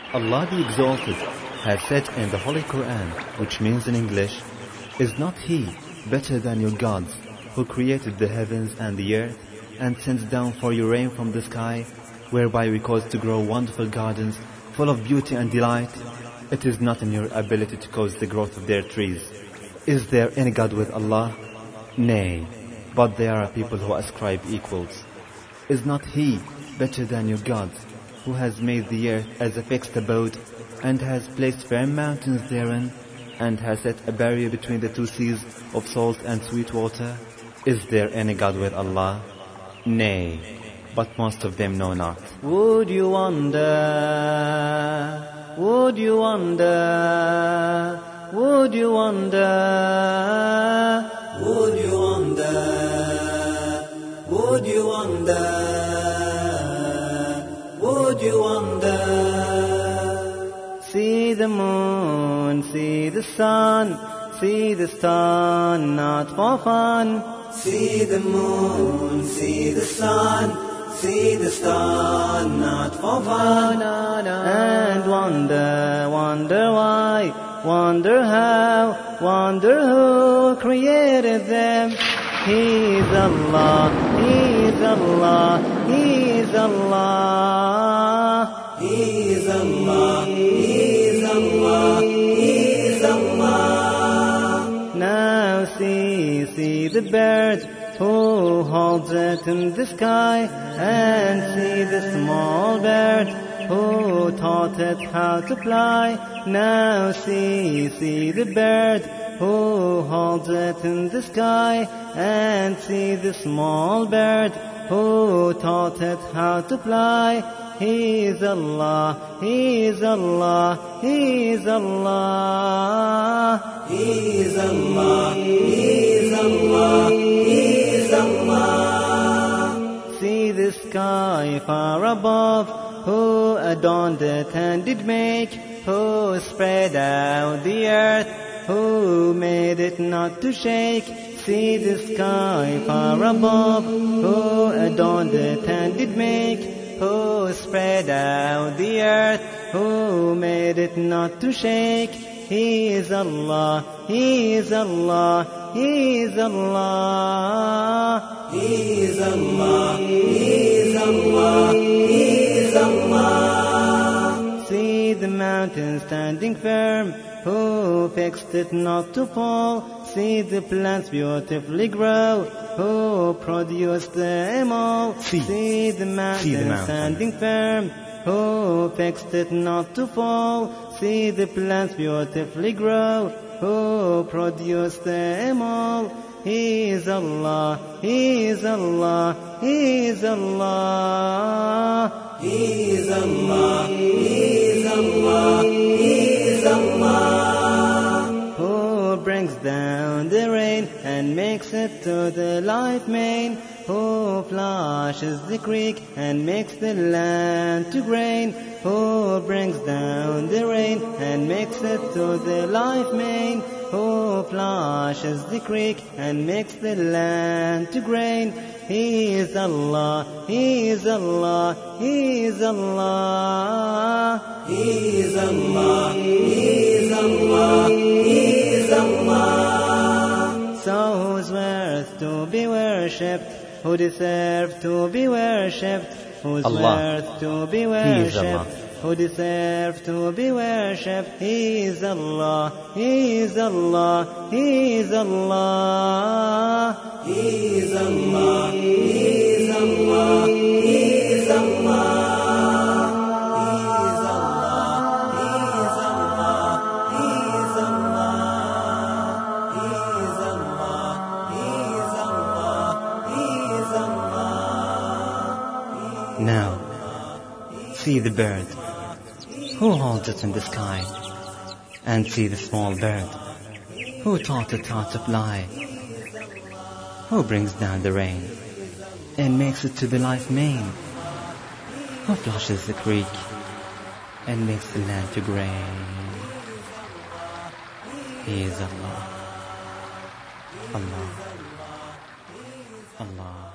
Allah be exalted has said in the Holy Quran, which means in English, "Is not He better than your gods, who created the heavens and the earth, and sends down for you rain from the sky, whereby we cause to grow wonderful gardens, full of beauty and delight? It is not in your ability to cause the growth of their trees. Is there any God with Allah? Nay, but there are people who ascribe equals. Is not He better than your gods, who has made the earth as a fixed abode, and has placed firm mountains therein, and has set a barrier between the two seas of salt and sweet water? Is there any God with Allah? Nay, but most of them know not. Would you wonder? Would you wonder? Would you wonder? Would you wonder? Would you wonder? Would you wonder? See the moon, see the sun, see the star, not for fun. See the moon, see the sun, see the star, not for fun. And wonder, wonder why, wonder how, wonder who created them. He's Allah, He's Allah, He's Allah. He's Allah, He's Allah, He's Allah. Now see the bird who holds it in the sky, and see the small bird who taught it how to fly. Now see the bird who holds it in the sky, and see the small bird who taught it how to fly. He's Allah, He's Allah, He's Allah. He's Allah, He's Allah, He's Allah. See the sky far above, who adorned it and did make, who spread out the earth, who made it not to shake. See the sky far above, who adorned it and did make, who spread out the earth, who made it not to shake. He is Allah, He is Allah, He is Allah. He is Allah, He is Allah, He is Allah. See the mountain standing firm, who fixed it not to fall. See the plants beautifully grow, who produced them all. See the mountain standing firm, who fixed it not to fall. See the plants beautifully grow, who produced them all. He is Allah, He is Allah, He is Allah. He is Allah, He is Allah, He is Allah. Who brings down the rain and makes it to the life main, who flushes the creek and makes the land to grain, who brings down the rain and makes it to the life main, who flushes the creek and makes the land to grain. He is Allah, He is Allah, He is Allah. He is Allah, He is Allah, He is Allah. So who's worth to be worshipped, who deserves to be worshipped, who's worth to be worshipped, who deserves to be worshipped. He is Allah, He is Allah, He is Allah. He is Allah, He is Allah, He is Allah. Now, see the bird, who holds it in the sky, and see the small bird, who taught it how to fly, who brings down the rain, and makes it to the life main, who flushes the creek, and makes the land to grain. He is Allah, Allah, Allah.